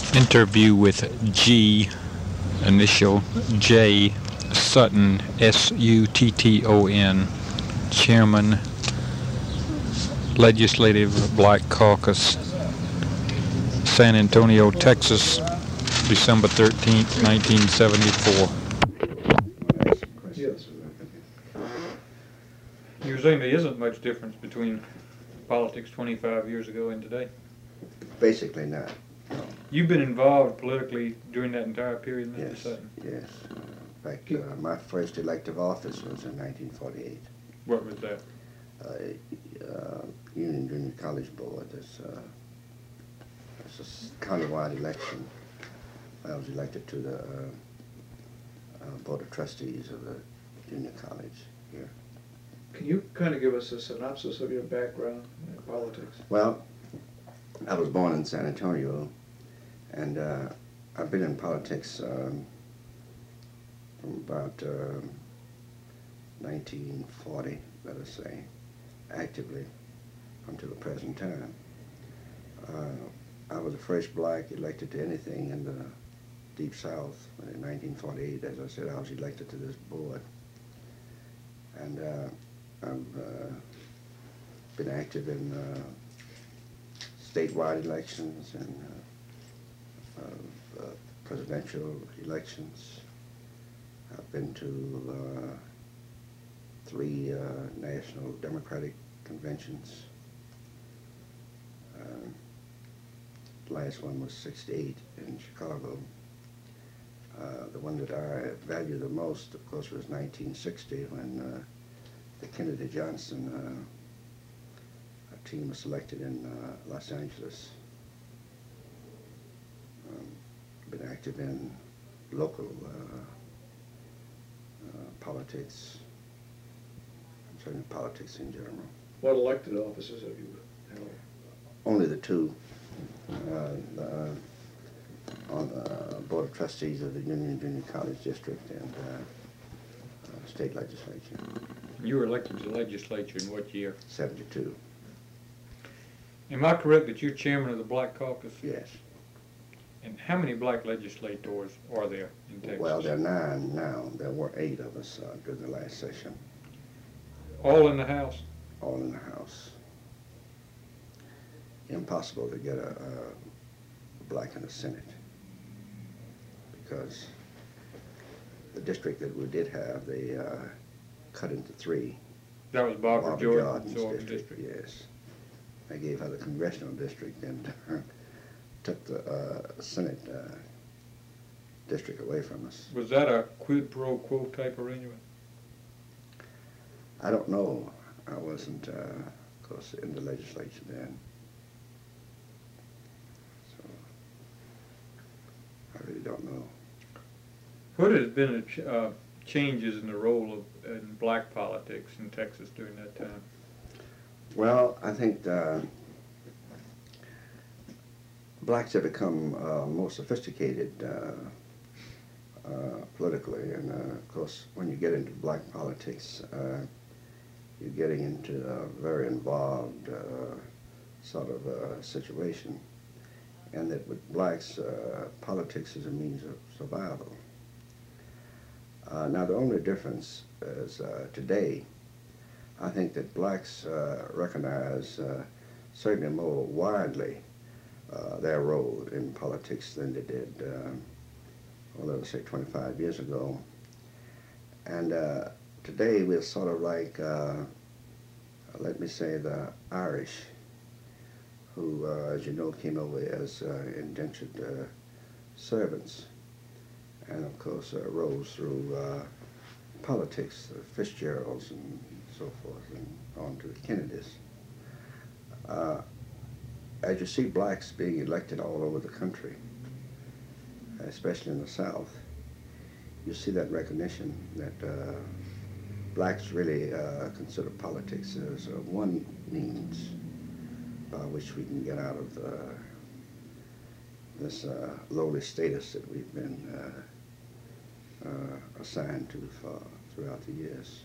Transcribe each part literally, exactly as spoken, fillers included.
Interview with G, initial J, Sutton, S U T T O N, Chairman, Legislative Black Caucus, San Antonio, Texas, December thirteenth, nineteen seventy-four. Yes. You were saying there isn't much difference between politics twenty-five years ago and today? Basically not. No. You've been involved politically during that entire period, Mister Yes, Sutton? yes. In fact, uh, my first elective office was in nineteen forty-eight. What was that? Uh, uh, Union Junior College Board. It's, uh, it's a s- countywide election. I was elected to the uh, uh, Board of Trustees of the junior college here. Can you kind of give us a synopsis of your background in politics? Well, I was born in San Antonio, and uh, I've been in politics um, from about uh, nineteen forty, let us say, actively until the present time. Uh, I was the first black elected to anything in the Deep South. In nineteen forty-eight, as I said, I was elected to this board. And uh, I've uh, been active in uh, statewide elections and uh, uh, uh, presidential elections. I've been to uh, three uh, national Democratic conventions. Uh, the last one was sixty-eight in Chicago. Uh, the one that I value the most, of course, was nineteen sixty when uh, the Kennedy Johnson uh, a team was selected in uh, Los Angeles. Um, been active in local uh, uh, politics, and certainly politics in general. What elected offices have you held? Only the two. Uh, the, on the Board of Trustees of the Union Junior College District and uh, uh, state legislature. You were elected to the legislature in what year? seventy-two. Am I correct that you're chairman of the Black Caucus? Yes. And how many black legislators are there in Texas? Well, there are nine now. There were eight of us uh, during the last session, All in the House? all in the House. Impossible to get a, a black in the Senate because the district that we did have, they uh, cut into three. That was Barbara, Barbara Jordan, Jordan's Jordan district, district. yes. They gave her the congressional district and took the uh, Senate uh, district away from us. Was that a quid pro quo type arrangement? I don't know. I wasn't, uh, of course, in the legislature then. So I really don't know. What has been the ch uh, changes in the role of in black politics in Texas during that time? Well, I think uh, blacks have become uh, more sophisticated uh, uh, politically, and uh, of course, when you get into black politics, uh, you're getting into a very involved uh, sort of uh, situation, and that with blacks, uh, politics is a means of survival. Uh, now, the only difference is uh, today, I think that blacks uh, recognize uh, certainly more widely uh, their role in politics than they did, uh, well, let us say twenty-five years ago. And uh, today we're sort of like, uh, let me say, the Irish, who, uh, as you know, came over as uh, indentured uh, servants, and of course uh, rose through uh, politics, the Fitzgeralds and so forth, and on to the Kennedys. Uh, as you see blacks being elected all over the country, especially in the South, you see that recognition that uh, blacks really uh, consider politics as uh, one means by which we can get out of the, this uh, lowly status that we've been uh, uh, assigned to for, throughout the years.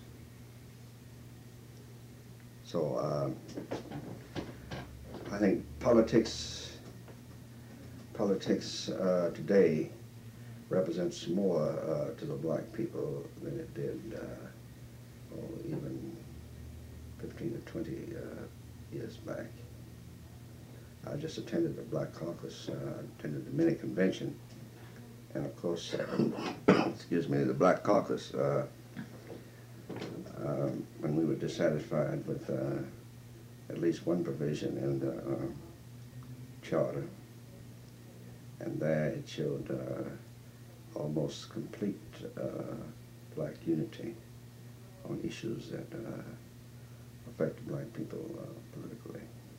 So uh, I think politics politics uh, today represents more uh, to the black people than it did uh, oh, even fifteen or twenty uh, years back. I just attended the Black Caucus, uh, attended the mini convention, and of course, uh, excuse me, the Black Caucus, uh, um, when we were dissatisfied with uh, at least one provision in the uh, charter, and there it showed uh, almost complete uh, black unity on issues that uh, affect black people uh, politically.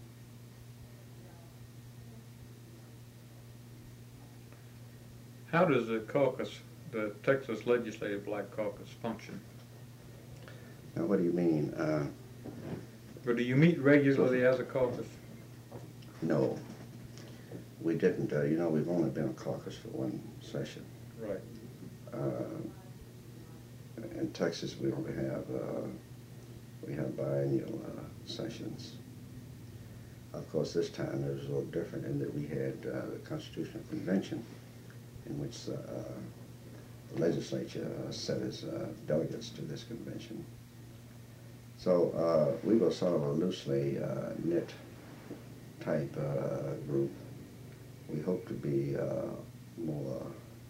How does the caucus, the Texas Legislative Black Caucus, function? Now, what do you mean? Uh, Or do you meet regularly as a caucus? no, we didn't. Uh, you know, we've only been a caucus for one session. Right. Uh, in Texas, we only have uh, we have biennial uh, sessions. Of course, this time it was a little different in that we had uh, the Constitutional Convention, in which uh, the legislature uh, set as uh, delegates to this convention. So uh, we were sort of a loosely uh, knit type uh, group. We hope to be uh, more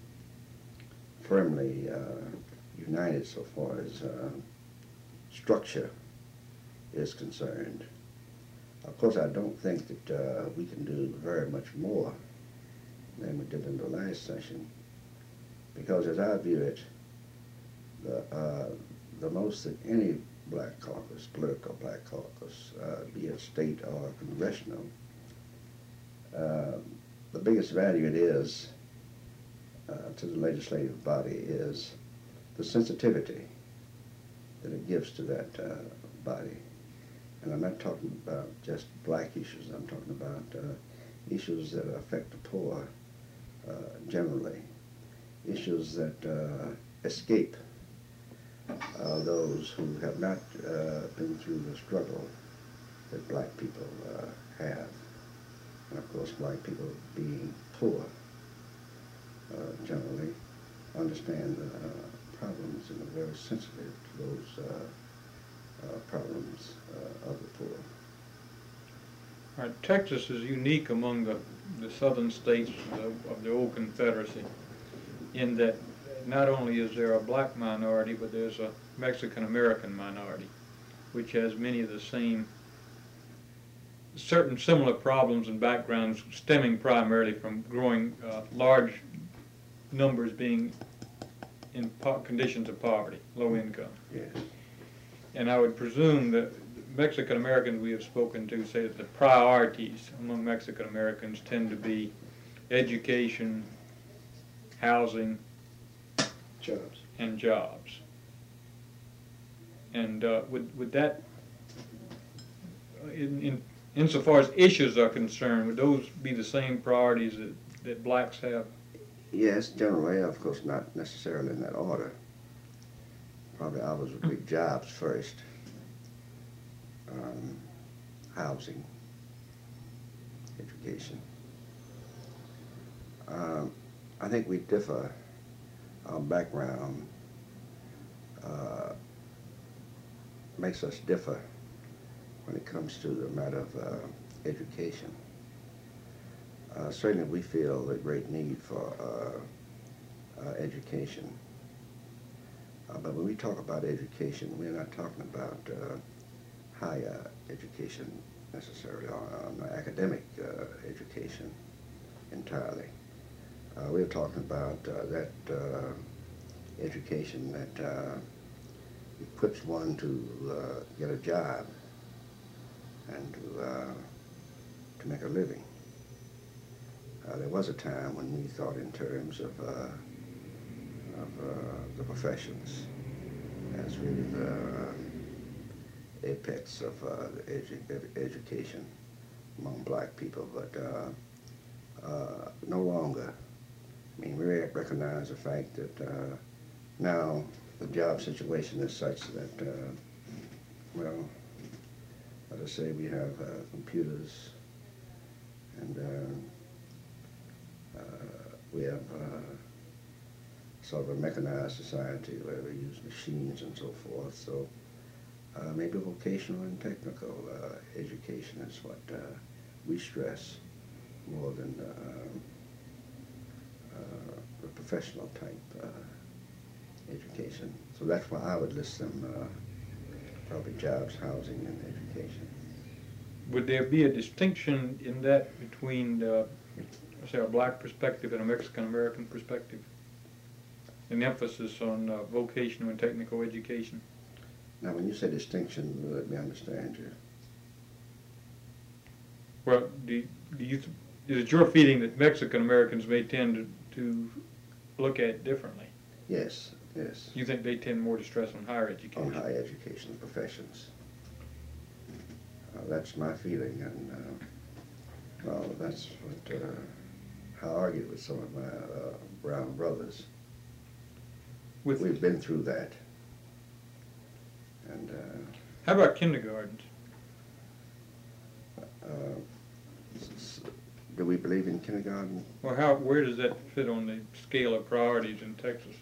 firmly uh, united so far as uh, structure is concerned. Of course, I don't think that uh, we can do very much more than we did in the last session, because as I view it, the, uh, the most that any black caucus, political black caucus, uh, be it state or congressional, uh, the biggest value it is uh, to the legislative body is the sensitivity that it gives to that uh, body. And I'm not talking about just black issues, I'm talking about uh, issues that affect the poor uh, generally, issues that uh, escape uh, those who have not uh, been through the struggle that black people uh, have. And of course, black people being poor uh, generally understand the uh, problems and are very sensitive to those uh, uh, problems uh, of the poor. All right, Texas is unique among the, the southern states of, of the old Confederacy in that not only is there a black minority, but there's a Mexican-American minority, which has many of the same, certain similar problems and backgrounds stemming primarily from growing uh, large numbers being in po conditions of poverty, low income. Yes. And I would presume that Mexican Americans we have spoken to say that the priorities among Mexican Americans tend to be education, housing, Jobs. and jobs. And uh, would, would that, in, in, insofar as issues are concerned, would those be the same priorities that, that blacks have? Yes, generally, of course, not necessarily in that order. Probably ours would be jobs first, um, housing, education. Um, I think we differ. Our background uh, makes us differ when it comes to the matter of uh, education. Uh, certainly we feel a great need for uh, uh, education. Uh, but when we talk about education, we're not talking about uh, higher education necessarily, or um, academic uh, education entirely. Uh, we're talking about uh, that uh, education that uh, equips one to uh, get a job and to, uh, to make a living. Uh, there was a time when we thought in terms of, uh, of uh, the professions as really the uh, apex of uh, the edu ed education among black people, but uh, uh, no longer. I mean, we recognize the fact that uh, now the job situation is such that, uh, well, let us say we have uh, computers and uh, Uh, we have uh, sort of a mechanized society where we use machines and so forth. So uh, maybe vocational and technical uh, education is what uh, we stress more than uh, uh, the professional type uh, education. So that's why I would list them uh, probably jobs, housing, and education. Would there be a distinction in that between, the, say, a black perspective and a Mexican-American perspective? An emphasis on uh, vocational and technical education? Now, when you say distinction, let me understand you. Well, do, do you, is it your feeling that Mexican-Americans may tend to, to look at it differently? Yes, yes. You think they tend more to stress on higher education? On higher education professions. Uh, that's my feeling, and uh, well, that's what uh, I argue with some of my uh, brown brothers. With, We've been through that. And uh, how about kindergartens? uh, s- s- do we believe in kindergarten? Well, how, where does that fit on the scale of priorities in Texas?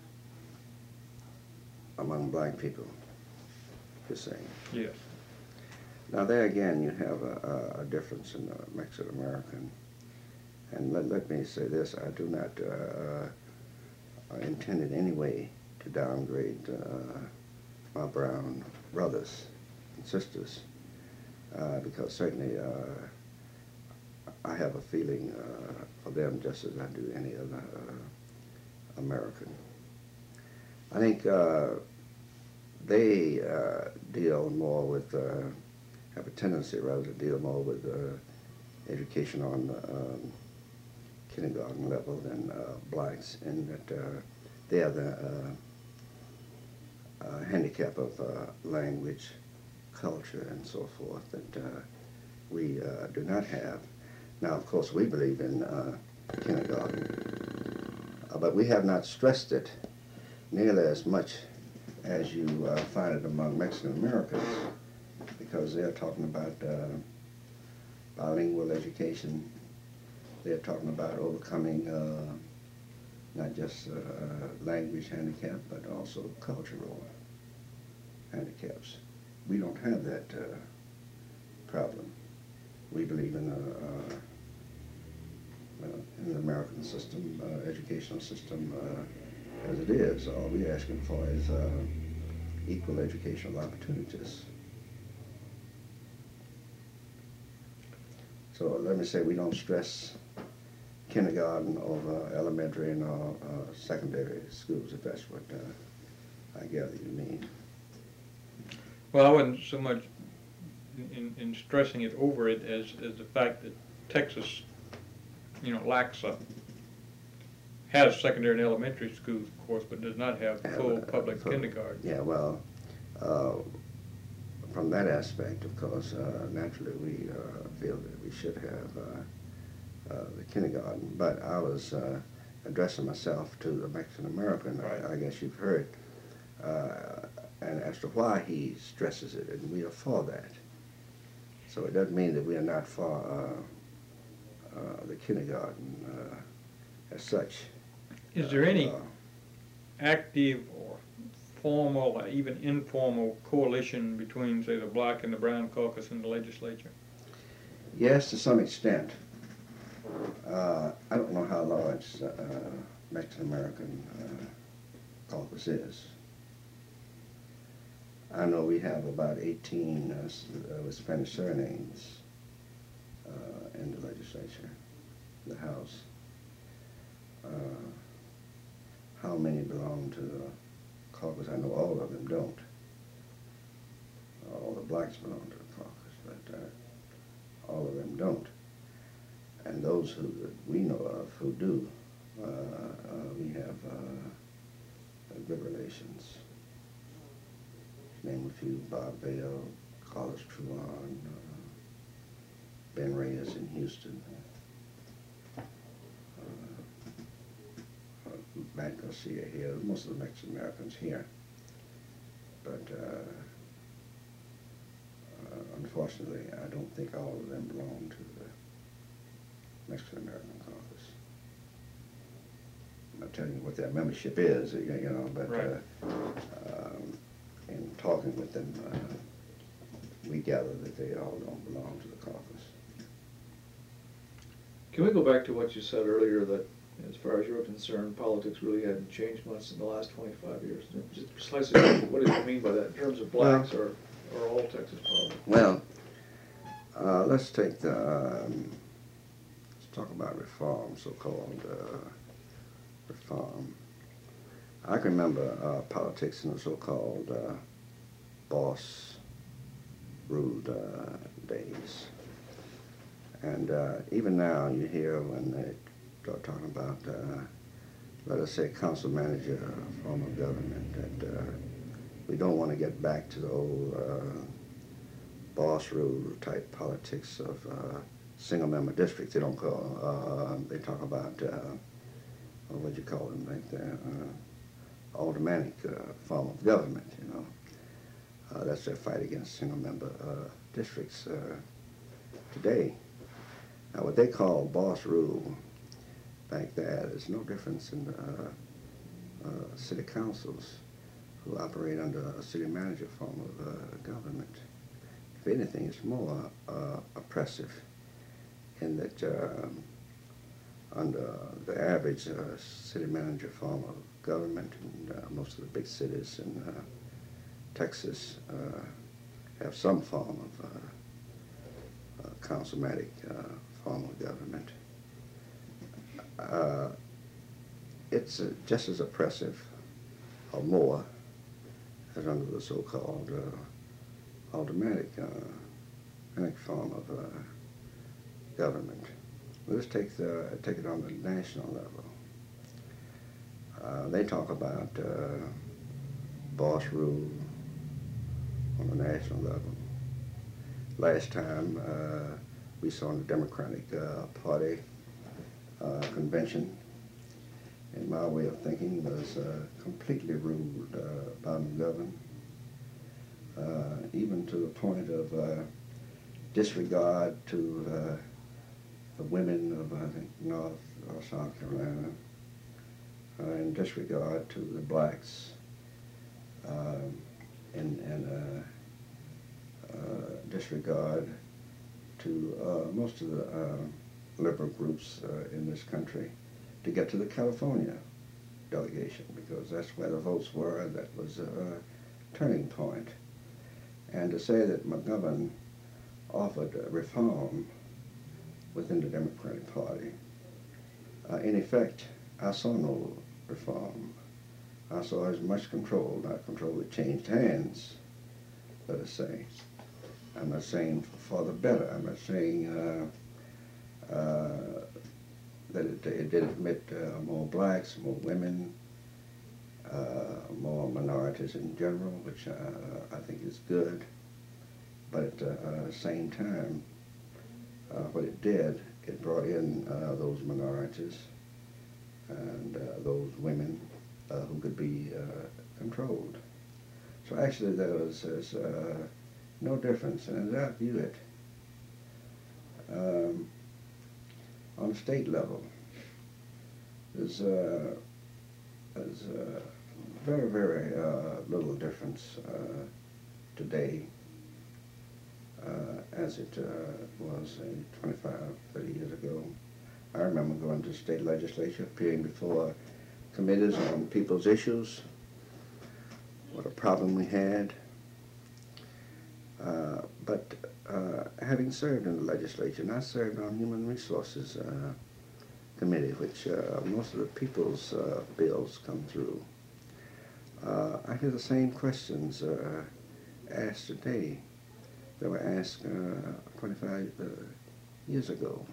Among black people, you're saying? Yes. Now there again, you have a, a, a difference in the Mexican-American. And let, let me say this, I do not uh, uh, intend in any way to downgrade uh, my brown brothers and sisters, uh, because certainly uh, I have a feeling uh, for them just as I do any other uh, American. I think uh, they uh, deal more with, uh, have a tendency rather to deal more with uh, education on um, kindergarten level than uh, blacks, in that uh, they have the uh, uh, handicap of uh, language, culture, and so forth that uh, we uh, do not have. Now, of course, we believe in uh, kindergarten, uh, but we have not stressed it nearly as much as you uh, find it among Mexican Americans, because they're talking about uh, bilingual education. They're talking about overcoming uh, not just uh, language handicap, but also cultural handicaps. We don't have that uh, problem. We believe in, a, uh, uh, in the American system, uh, educational system uh, as it is. All we're asking for is uh, equal educational opportunities. So let me say we don't stress kindergarten over elementary and uh, uh, secondary schools, if that's what uh, I gather you mean. Well, I wasn't so much in, in stressing it over it as, as the fact that Texas, you know, lacks a, has secondary and elementary schools, of course, but does not have full Uh, public for- kindergarten. Yeah, well, uh, from that aspect, of course, uh, naturally we uh, feel that we should have uh, uh, the kindergarten, but I was uh, addressing myself to the Mexican American. Right. I, I guess you've heard, uh, and as to why he stresses it, and we are for that. So it doesn't mean that we are not for uh, uh, the kindergarten uh, as such. Is there any Uh, active or formal or even informal coalition between, say, the black and the brown caucus in the legislature? Yes, to some extent. Uh, I don't know how large uh, Mexican-American uh, caucus is. I know we have about eighteen uh, s- uh, with Spanish surnames uh, in the legislature, the House. Uh, how many belong to the caucus? I know all of them don't. All the blacks belong to the caucus, but uh, all of them don't. And those who that we know of who do, uh, uh, we have uh, good relations. Name a few: Bob Bell, Carlos Truan, uh, Ben Reyes in Houston, uh, uh, Matt Garcia here. Most of the Mexican Americans here, but uh, uh, unfortunately, I don't think all of them belong to the Mexican American caucus. telling you what their membership is, you you know, but Right. uh, um, in talking with them, uh, we gather that they all don't belong to the caucus. Can we go back to what you said earlier, that as far as you're concerned, politics really hadn't changed much in the last twenty-five years? Just precisely, what did you mean by that, in terms of blacks or, or all Texas politics? Well, uh, let's take the, um, let's talk about reform, so-called uh, reform. I can remember uh, politics in the so-called uh, boss ruled uh, days. And uh, even now you hear when they start talking about, uh, let us say, council manager form of government, that uh, we don't want to get back to the old uh, boss rule type politics of uh, single member districts. They don't call, uh, they talk about, uh, what do you call them right there, uh, aldermanic uh, form of government, you know. Uh, that's their fight against single member uh, districts uh, today. Now, what they call boss rule back there is no difference in uh, uh, city councils who operate under a city manager form of uh, government. If anything, it's more uh, oppressive in that uh, under the average uh, city manager form of government, and uh, most of the big cities in uh, Texas uh, have some form of uh, uh, councilmatic uh, form of government. Uh, it's uh, just as oppressive, or more, as under the so-called uh, aldermanic uh, form of uh, government. Let's take, the, take it on the national level. Uh, they talk about uh, boss rule on the national level. Last time uh, we saw in the Democratic uh, Party uh, convention, in my way of thinking, was uh, completely ruled uh, by McGovern, uh, even to the point of uh, disregard to uh, the women of, I think, North or South Carolina, uh, in disregard to the blacks, um, and, and uh, uh, disregard to uh, most of the uh, liberal groups uh, in this country to get to the California delegation, because that's where the votes were, and that was a turning point. And to say that McGovern offered uh, reform within the Democratic Party, uh, in effect, I saw no reform. I saw as much control, not control that changed hands, let us say. I'm not saying for the better. I'm not saying uh, uh, that it, it did admit uh, more blacks, more women, uh, more minorities in general, which uh, I think is good. But at the uh, same time, uh, what it did, it brought in uh, those minorities and uh, those women uh, who could be uh, controlled. So actually there was, was uh, no difference, and as I view it, um, on the state level, there's, uh, there's uh, very, very uh, little difference uh, today uh, as it uh, was uh, twenty-five, thirty years ago. I remember going to the state legislature, appearing before committees on people's issues, what a problem we had. Uh, but uh, having served in the legislature, and I served on Human Resources uh, Committee, which uh, most of the people's uh, bills come through, uh, I hear the same questions uh, asked today that were asked uh, twenty-five uh, years ago.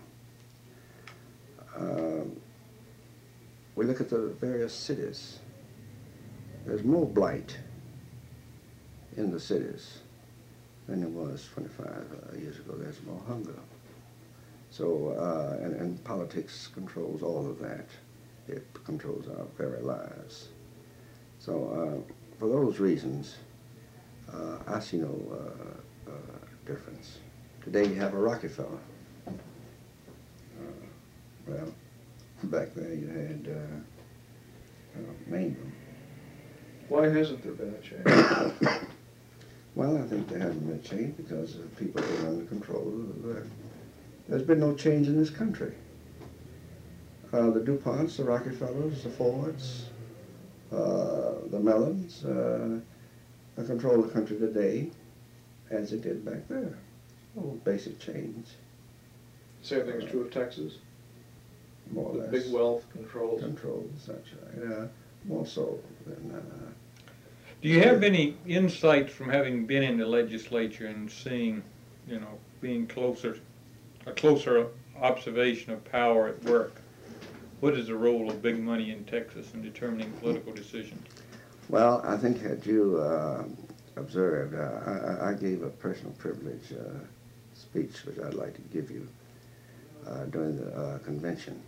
Um, we look at the various cities. There's more blight in the cities than there was twenty-five uh, years ago. There's more hunger. So, uh, and, and politics controls all of that. It controls our very lives. So, uh, for those reasons, uh, I see no uh, uh, difference. Today you have a Rockefeller. Uh, well, back there you had uh, uh, named them. Why hasn't there been a change? Well, I think there hasn't been a change because uh, people have been under control. Uh, there's been no change in this country. Uh, the DuPonts, the Rockefellers, the Fords, uh, the Mellons uh, control the country today as they did back there. No basic change. Same thing is true of Texas. More or The less. big wealth controls. Controls, that's right. Uh, more so than. Uh, Do you have any insights from having been in the legislature and seeing, you know, being closer, a closer observation of power at work? What is the role of big money in Texas in determining political decisions? Well, I think had you uh, observed, uh, I, I gave a personal privilege uh, speech, which I'd like to give you uh, during the uh, convention.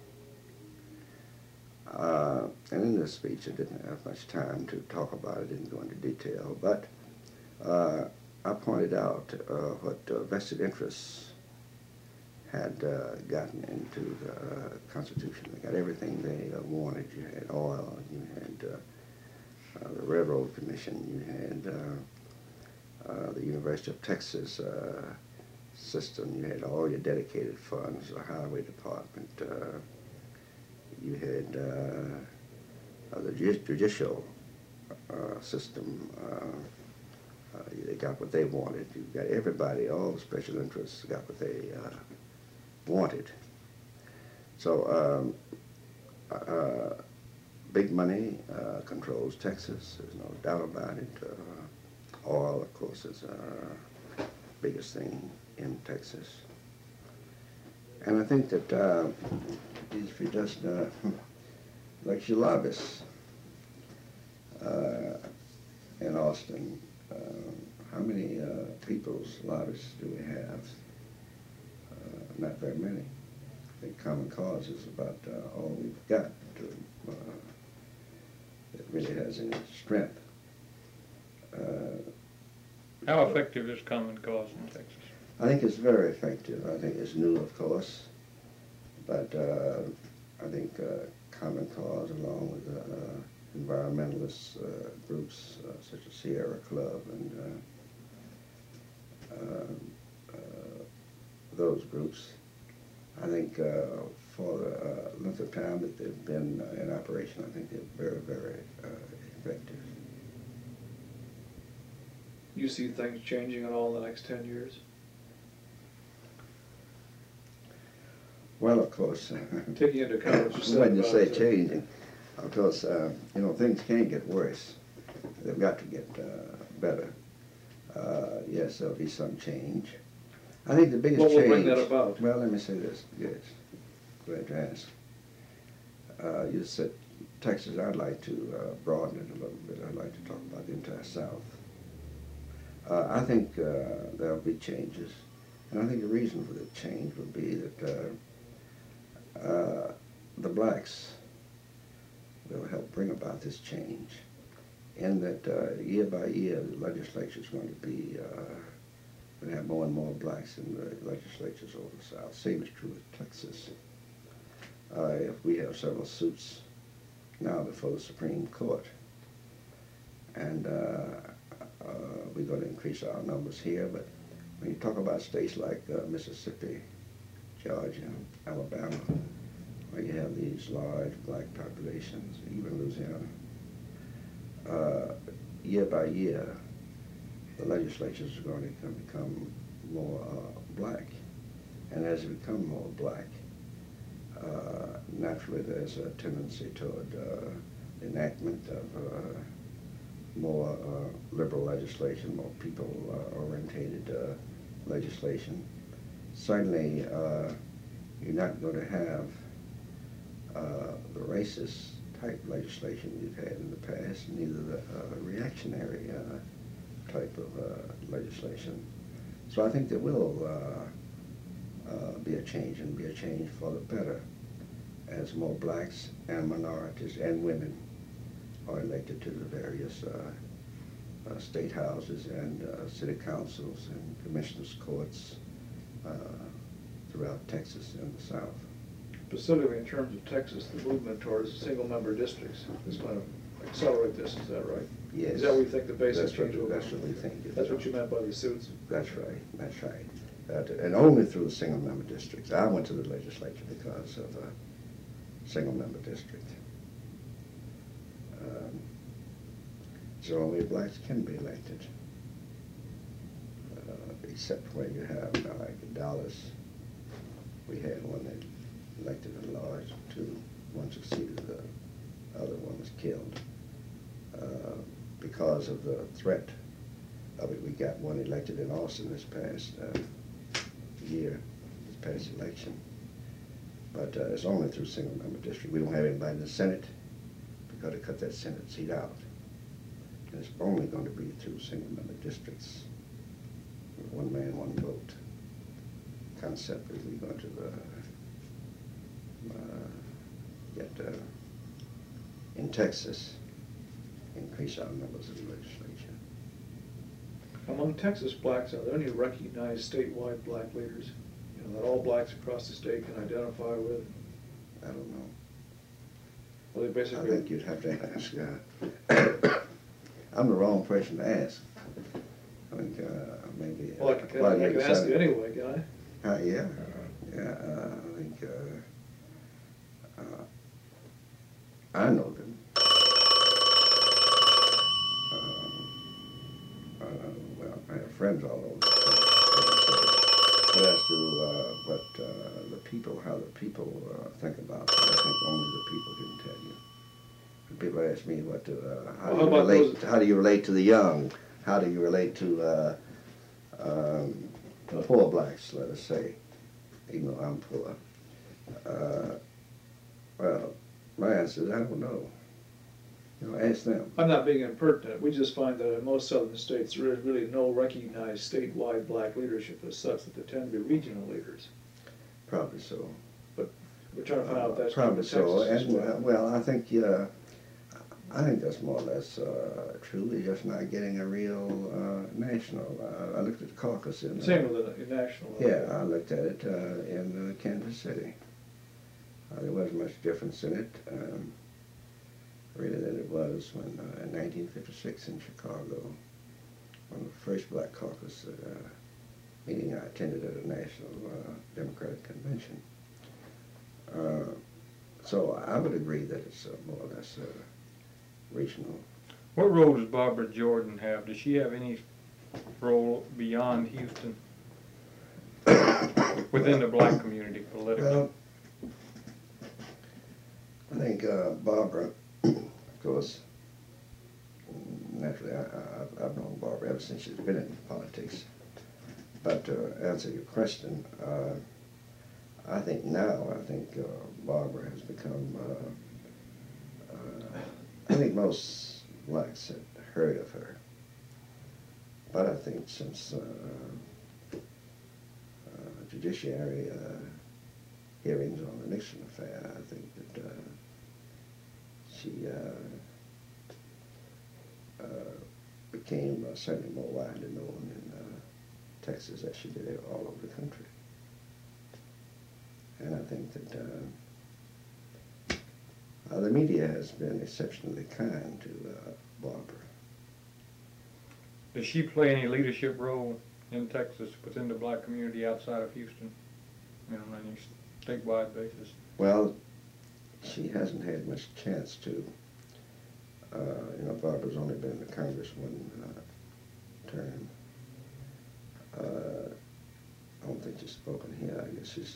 Uh, and in this speech, I didn't have much time to talk about it, didn't go into detail, but uh, I pointed out uh, what uh, vested interests had uh, gotten into the uh, Constitution. They got everything they uh, wanted. You had oil, you had uh, uh, the Railroad Commission, you had uh, uh, the University of Texas uh, system, you had all your dedicated funds, the Highway Department, uh, you had uh, uh, the judicial uh, system. Uh, uh, they got what they wanted. You got everybody, all the special interests got what they uh, wanted. So um, uh, big money uh, controls Texas, there's no doubt about it. Uh, oil, of course, is the uh, biggest thing in Texas. And I think that uh, if you just, uh, like your lobbyists uh, in Austin, uh, how many uh, people's lobbyists do we have? Uh, not very many. I think Common Cause is about uh, all we've got to, uh, that really has any strength. Uh, How effective is Common Cause in Texas? I think it's very effective. I think it's new, of course, but uh, I think uh, Common Cause, along with uh, environmentalist uh, groups uh, such as Sierra Club and uh, uh, uh, those groups, I think uh, for the uh, length of time that they've been uh, in operation, I think they're very, very uh, effective. You see things changing at all in the next ten years? Well, of course, Taking into account what you said when you about, say uh, changing, of course, uh, you know, things can't get worse. They've got to get uh, better. Uh, yes, there'll be some change. I think the biggest What will change... bring that about? Well, let me say this. Yes, glad to ask. Uh, you said Texas. I'd like to uh, broaden it a little bit. I'd like to talk about the entire South. Uh, I think uh, there'll be changes. And I think the reason for the change would be that uh, Uh, the blacks will help bring about this change, in that uh, year by year the legislature is going to be uh, going to have more and more blacks in the legislatures over the South. Same is true with Texas. Uh, if we have several suits now before the Supreme Court, and uh, uh, we're going to increase our numbers here, but when you talk about states like uh, Mississippi, Georgia, Alabama, where you have these large black populations, even Louisiana, uh, year by year, the legislatures are going to become more uh, black. And as they become more black, uh, naturally there's a tendency toward uh, enactment of uh, more uh, liberal legislation, more people-orientated uh, legislation. Certainly, uh, you're not going to have uh, the racist type legislation you've had in the past, neither the uh, reactionary uh, type of uh, legislation. So I think there will uh, uh, be a change, and be a change for the better, as more blacks and minorities and women are elected to the various uh, uh, state houses and uh, city councils and commissioners' courts Uh, throughout Texas and the South. specifically in terms of Texas, the movement towards single-member districts is going to accelerate this, is that right? Yes. Is that what you think the basic That's what- change will be? That's what we think. That's what you meant by the suits? That's right, that's right. That- And only through the single-member districts. I went to the legislature because of a single-member district. Um, So only blacks can be elected. Uh, Except where you have, you know, like in Dallas, we had one that elected at large, two, one succeeded, the other one was killed. Uh, Because of the threat of it, we got one elected in Austin this past uh, year, this past election. But uh, it's only through single-member district. We don't have anybody in the Senate. We've got to cut that Senate seat out. And it's only going to be through single-member districts. One man, one vote concept is we're going to uh, uh, get, uh, in Texas, increase our numbers in the legislature. Among Texas blacks, are there any recognized statewide black leaders, you know, that all blacks across the state can identify with? I don't know. Well, they I basically. think you'd have to ask. Uh, I'm the wrong person to ask. I think uh, maybe. Well, I can, Well, I can maybe ask you some- anyway, can I? Uh, yeah, yeah. Uh, I think uh, uh, I know them. Uh, uh, well, I have friends all over the place. But as to uh, what uh, the people, how the people uh, think about it, I think only the people can tell you. When people ask me what to, uh, how, Well, do how you about relate, those- how do you relate to the young? How do you relate to uh, um, poor blacks, let us say, even though I'm poor? Uh, well, my answer is I don't know. You know, ask them. I'm not being impertinent. We just find that in most southern states, there is really no recognized statewide black leadership as such, that they tend to be regional leaders. Probably so. We're trying to find out if that's true Probably in so. Texas as And, uh, well. well, I think, uh, I think that's more or less uh, true. They're just not getting a real uh, national. Uh, I looked at the caucus in. Uh, Same with the national level. Yeah, I looked at it uh, in uh, Kansas City. Uh, there wasn't much difference in it, um, really, than it was when uh, in nineteen fifty-six in Chicago, one of the first black caucus uh, meeting I attended at a national uh, Democratic convention. Uh, so I would agree that it's uh, more or less uh, regional. What role does Barbara Jordan have? Does she have any role beyond Houston within the black community politically? Well, I think uh, Barbara, of course, naturally, I, I, I've known Barbara ever since she's been in politics. But to answer your question, uh, I think now, I think uh, Barbara has become, uh, uh, I think most blacks had heard of her. But I think since uh, uh, judiciary uh, hearings on the Nixon affair, I think that uh, she uh, uh, became uh, certainly more widely known in uh, Texas as she did all over the country. And I think that uh, uh, the media has been exceptionally kind to uh, Barbara. Does she play any leadership role in Texas within the black community outside of Houston, you know, on any statewide basis? Well, she hasn't had much chance to. Uh, you know, Barbara's only been in the Congress one uh, term. Uh, I don't think she's spoken here. I guess she's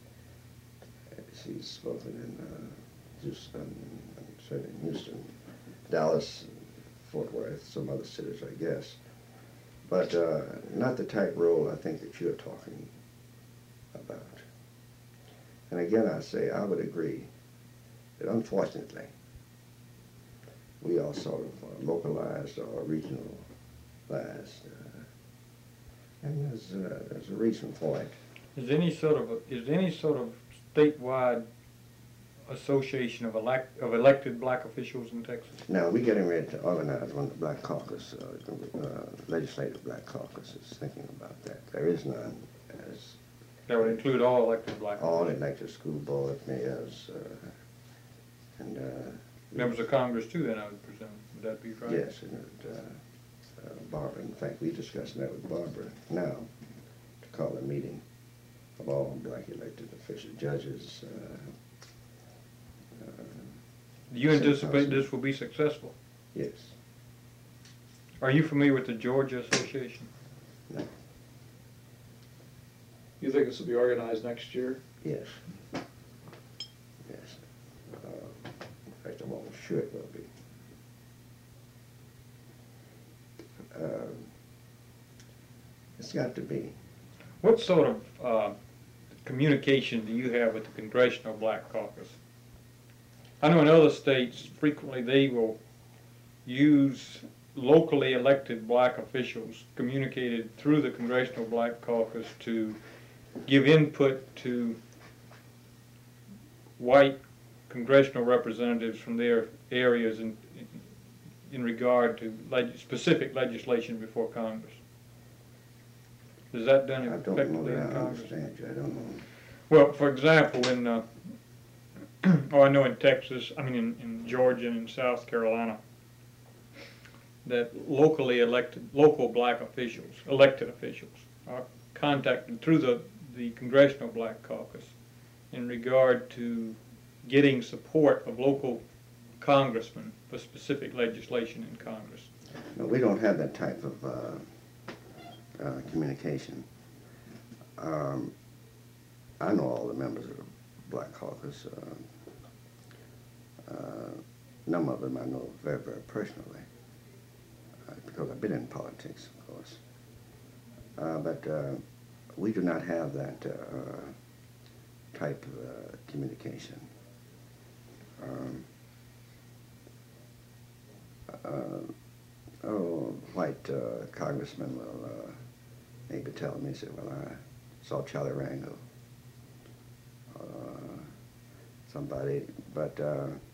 she's spoken in uh, Houston, and certainly in Houston, Dallas, Fort Worth, some other cities, I guess. But uh, not the type role I think that you're talking about. And again, I say I would agree that unfortunately we are sort of uh, localized or regionalized, uh, and there's uh, there's a reason for it. Is any sort of a, is any sort of statewide association of elect of elected black officials in Texas? Now we're getting ready to organize one of the Black Caucus, uh, uh, legislative Black Caucus is thinking about that. There is none as That would include all elected black all officials. elected school board mayors, uh, and, uh, Members of Congress too, then, I would presume. Would that be right? yes, and, uh, uh, Barbara, in fact, we discussed that with Barbara now, to call a meeting of all black elected official judges, uh, uh, Do you City anticipate council. this will be successful? yes, Are you familiar with the Georgia Association? no, You think this will be organized next year? yes, yes. Uh, In fact, I'm almost sure it will be. Um, It's got to be. What sort of uh, communication do you have with the Congressional Black Caucus? I know in other states, frequently they will use locally elected black officials communicated through the Congressional Black Caucus to give input to white congressional representatives from their areas in, in regard to leg specific legislation before Congress. Is that done I don't know effectively that in I Congress? understand you, I don't know. Well, for example, in, uh, oh, I know in Texas, I mean in, in Georgia and in South Carolina, that locally elected, local black officials, elected officials, are contacted through the, the Congressional Black Caucus in regard to getting support of local congressmen for specific legislation in Congress. No, we don't have that type of uh, uh, communication. Um, I know all the members of the Black Caucus. Uh, uh, number of them I know very, very personally, uh, because I've been in politics, of course. Uh, but uh, we do not have that uh, type of uh, communication. Um, uh, oh, white uh, congressmen will uh, maybe tell me, say, well, I saw Charlie Rangel, uh, somebody, but uh,